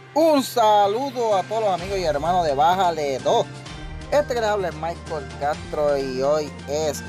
Un saludo a todos los amigos y hermanos de Bájale 2. Este que les habla es Michael Castro y hoy es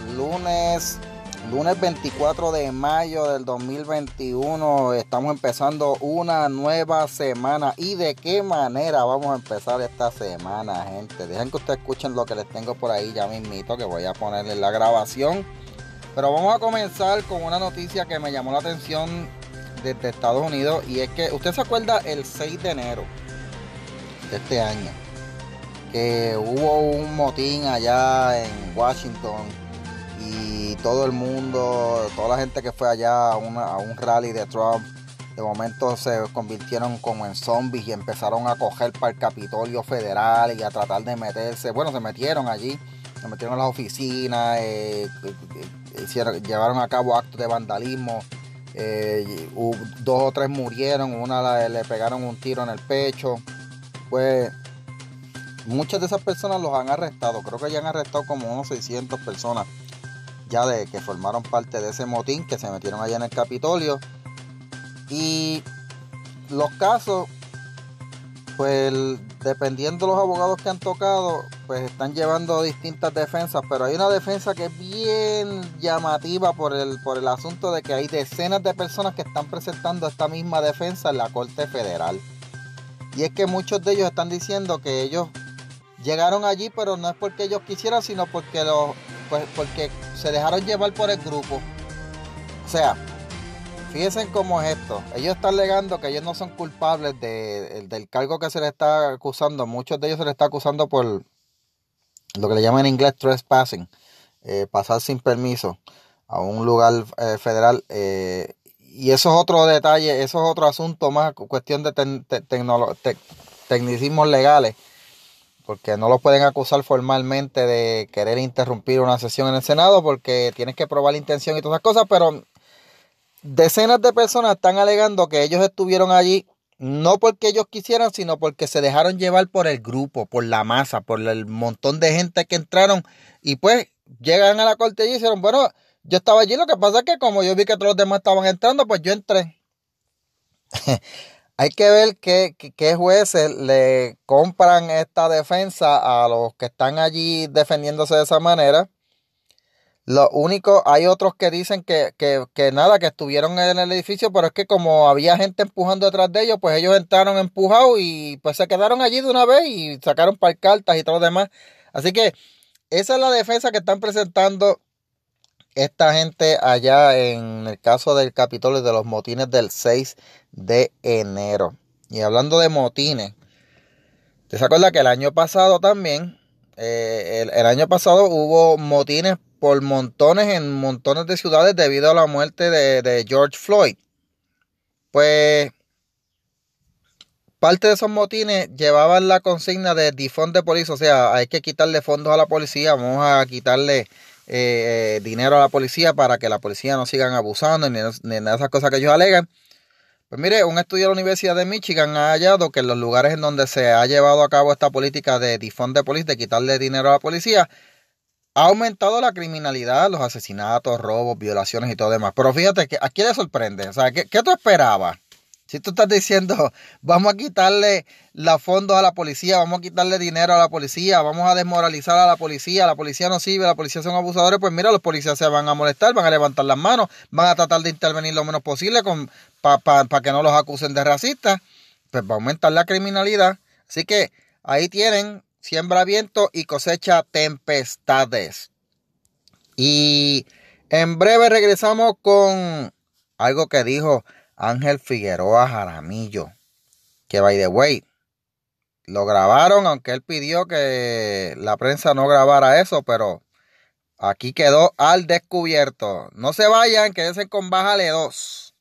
lunes 24 de mayo del 2021. Estamos empezando una nueva semana. ¿Y de qué manera vamos a empezar esta semana, gente? Dejen que ustedes escuchen lo que les tengo por ahí ya mismito, que voy a ponerle la grabación. Pero vamos a comenzar con una noticia que me llamó la atención desde Estados Unidos, y es que usted se acuerda el 6 de enero de este año que hubo un motín allá en Washington y todo el mundo, toda la gente que fue allá a un rally de Trump, de momento se convirtieron como en zombies y empezaron a coger para el Capitolio Federal y a tratar de meterse. Bueno, se metieron allí, se metieron a las oficinas, llevaron a cabo actos de vandalismo. Dos o tres murieron, una le pegaron un tiro en el pecho. Pues muchas de esas personas los han arrestado. Creo que ya han arrestado como unos 600 personas ya de que formaron parte de ese motín que se metieron allá en el Capitolio. Y los casos, pues dependiendo de los abogados que han tocado, pues están llevando distintas defensas, pero hay una defensa que es bien llamativa por el asunto de que hay decenas de personas que están presentando esta misma defensa en la Corte Federal. Y es que muchos de ellos están diciendo que ellos llegaron allí, pero no es porque ellos quisieran, sino porque se dejaron llevar por el grupo. O sea, fíjense cómo es esto. Ellos están alegando que ellos no son culpables del cargo que se les está acusando. Muchos de ellos se les está acusando por lo que le llaman en inglés trespassing, pasar sin permiso a un lugar federal. Y eso es otro detalle, eso es otro asunto más, cuestión de tecnicismos legales, porque no lo pueden acusar formalmente de querer interrumpir una sesión en el Senado, porque tienes que probar la intención y todas esas cosas, pero decenas de personas están alegando que ellos estuvieron allí no porque ellos quisieran, sino porque se dejaron llevar por el grupo, por la masa, por el montón de gente que entraron, y pues llegan a la corte y dijeron, bueno, yo estaba allí, lo que pasa es que como yo vi que todos los demás estaban entrando, pues yo entré. Hay que ver qué jueces le compran esta defensa a los que están allí defendiéndose de esa manera. Lo único, hay otros que dicen que nada, que estuvieron en el edificio, pero es que como había gente empujando detrás de ellos, pues ellos entraron empujados y pues se quedaron allí de una vez y sacaron pancartas y todo lo demás. Así que esa es la defensa que están presentando esta gente allá en el caso del Capitolio, de los motines del 6 de enero. Y hablando de motines, ¿te acuerdas que el año pasado también, el año pasado hubo motines por montones en montones de ciudades debido a la muerte de George Floyd? Pues parte de esos motines llevaban la consigna de defund the police, o sea, hay que quitarle fondos a la policía, vamos a quitarle dinero a la policía para que la policía no sigan abusando ni nada de esas cosas que ellos alegan. Pues mire, un estudio de la Universidad de Michigan ha hallado que en los lugares en donde se ha llevado a cabo esta política de defund the police, de quitarle dinero a la policía, ha aumentado la criminalidad, los asesinatos, robos, violaciones y todo demás. Pero fíjate que aquí le sorprende. O sea, ¿qué tú esperabas? Si tú estás diciendo, vamos a quitarle los fondos a la policía, vamos a quitarle dinero a la policía, vamos a desmoralizar a la policía no sirve, la policía son abusadores, pues mira, los policías se van a molestar, van a levantar las manos, van a tratar de intervenir lo menos posible para que no los acusen de racistas, pues va a aumentar la criminalidad. Así que ahí tienen, siembra viento y cosecha tempestades. Y en breve regresamos con algo que dijo Ángel Figueroa Jaramillo, que by the way, lo grabaron, aunque él pidió que la prensa no grabara eso, pero aquí quedó al descubierto. No se vayan, quédense con Bájale 2.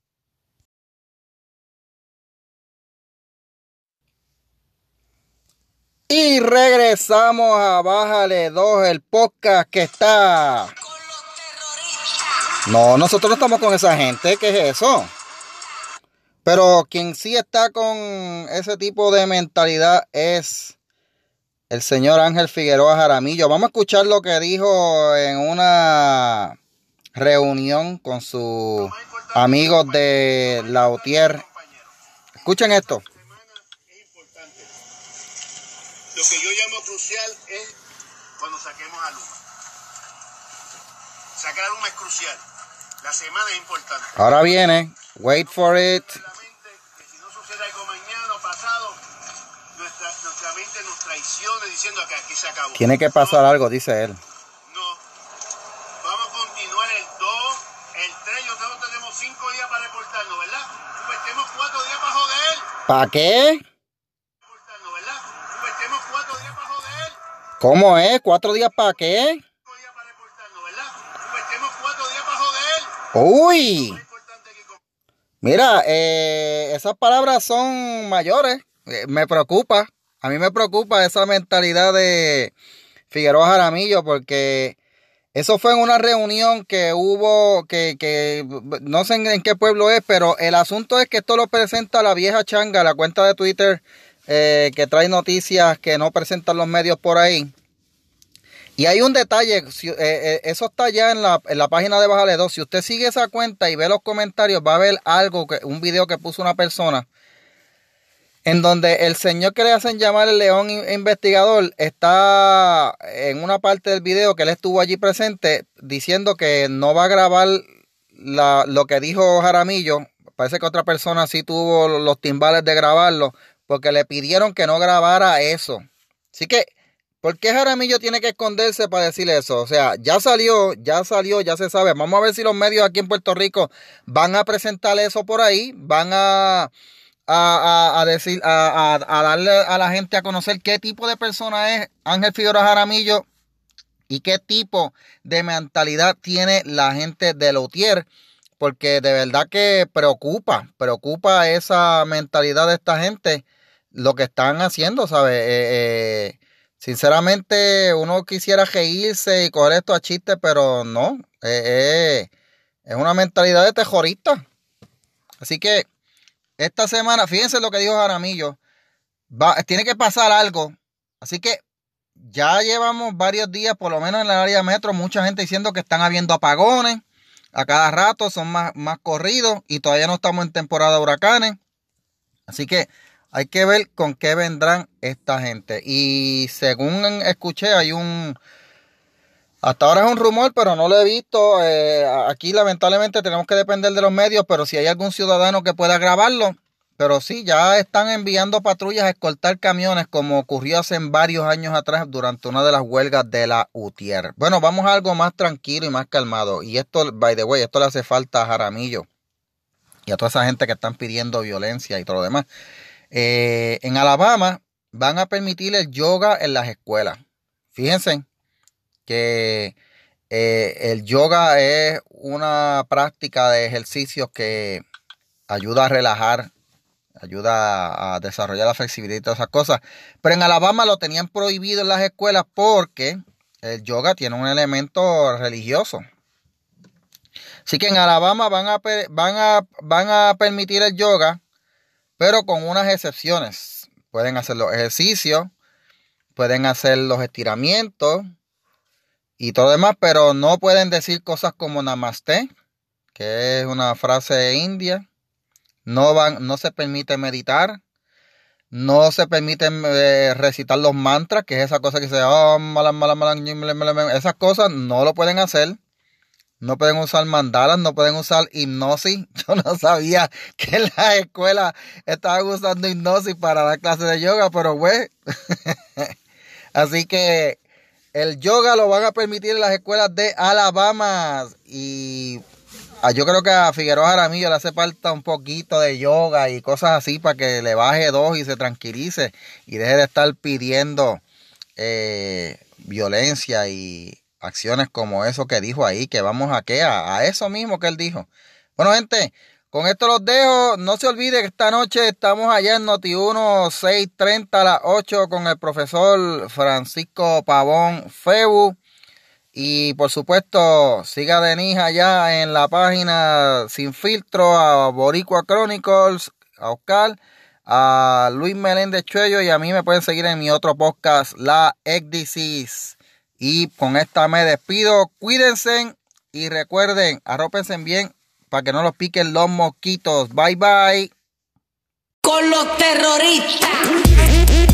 Y regresamos a Bájale 2, el podcast que está... No, nosotros no estamos con esa gente, ¿qué es eso? Pero quien sí está con ese tipo de mentalidad es el señor Ángel Figueroa Jaramillo. Vamos a escuchar lo que dijo en una reunión con sus amigos de Lautier. Escuchen esto. Lo que yo llamo crucial es cuando saquemos a Luma. Sacar a Luma es crucial. La semana es importante. Ahora viene. Wait for it. Que si no sucede algo mañana o pasado, nuestra mente nos traiciona diciendo que aquí se acabó. Tiene que pasar algo, dice él. No. Vamos a continuar el 2, el 3. Nosotros tenemos 5 días para reportarnos, ¿verdad? Pues tenemos 4 días para joder. ¿Para qué? Reportarnos, ¿verdad? Pues tenemos 4 días para joder. ¿Cómo es? ¿4 días para qué? 5 días para reportarnos, ¿verdad? Pues tenemos 4 días para joder. Uy. Mira, esas palabras son mayores. Me preocupa. A mí me preocupa esa mentalidad de Figueroa Jaramillo, porque eso fue en una reunión que hubo, que no sé en qué pueblo es, pero el asunto es que esto lo presenta la vieja changa, la cuenta de Twitter que trae noticias que no presentan los medios por ahí. Y hay un detalle, eso está ya en la página de Bájale 2. Si usted sigue esa cuenta y ve los comentarios, va a ver un video que puso una persona, en donde el señor que le hacen llamar el león investigador está en una parte del video que él estuvo allí presente diciendo que no va a grabar lo que dijo Jaramillo. Parece que otra persona sí tuvo los timbales de grabarlo, porque le pidieron que no grabara eso. Así que, ¿por qué Jaramillo tiene que esconderse para decir eso? O sea, ya salió, ya se sabe. Vamos a ver si los medios aquí en Puerto Rico van a presentar eso por ahí, van a decir, a darle a la gente a conocer qué tipo de persona es Ángel Figueroa Jaramillo y qué tipo de mentalidad tiene la gente de Lautier, porque de verdad que preocupa esa mentalidad de esta gente, lo que están haciendo, ¿sabes? Sinceramente, uno quisiera reírse y coger esto a chiste, pero no, es una mentalidad de terrorista. Así que esta semana, fíjense lo que dijo Jaramillo, tiene que pasar algo. Así que ya llevamos varios días, por lo menos en el área metro, mucha gente diciendo que están habiendo apagones. A cada rato son más corridos y todavía no estamos en temporada de huracanes. Así que hay que ver con qué vendrán esta gente. Y según escuché, hasta ahora es un rumor, pero no lo he visto. Aquí lamentablemente tenemos que depender de los medios, pero si hay algún ciudadano que pueda grabarlo. Pero sí, ya están enviando patrullas a escoltar camiones, como ocurrió hace varios años atrás durante una de las huelgas de la UTIER. Bueno, vamos a algo más tranquilo y más calmado. Y esto, by the way, esto le hace falta a Jaramillo y a toda esa gente que están pidiendo violencia y todo lo demás. En Alabama van a permitir el yoga en las escuelas. Fíjense que el yoga es una práctica de ejercicios que ayuda a relajar, ayuda a desarrollar la flexibilidad y todas esas cosas. Pero en Alabama lo tenían prohibido en las escuelas porque el yoga tiene un elemento religioso. Así que en Alabama van a permitir el yoga, pero con unas excepciones. Pueden hacer los ejercicios, pueden hacer los estiramientos y todo demás, pero no pueden decir cosas como namaste, que es una frase india. No se permite meditar, no se permite recitar los mantras, que es esa cosa que se esas cosas no lo pueden hacer. No pueden usar mandalas, no pueden usar hipnosis. Yo no sabía que en la escuela estaban usando hipnosis para dar clases de yoga, pero güey. Así que el yoga lo van a permitir en las escuelas de Alabama. Y yo creo que a Figueroa Jaramillo le hace falta un poquito de yoga y cosas así para que le baje 2 y se tranquilice y deje de estar pidiendo violencia y acciones como eso que dijo ahí, que vamos a eso mismo que él dijo. Bueno, gente, con esto los dejo. No se olvide que esta noche estamos allá en Noti1 6:30 a las 8 con el profesor Francisco Pavón Febu. Y por supuesto, siga a Denise allá en la página Sin Filtro, a Boricua Chronicles, a Oscar, a Luis Meléndez Chuello, y a mí me pueden seguir en mi otro podcast, La Ecdisis. Y con esta me despido. Cuídense y recuerden, arrópense bien para que no los piquen los mosquitos. Bye bye. Con los terroristas.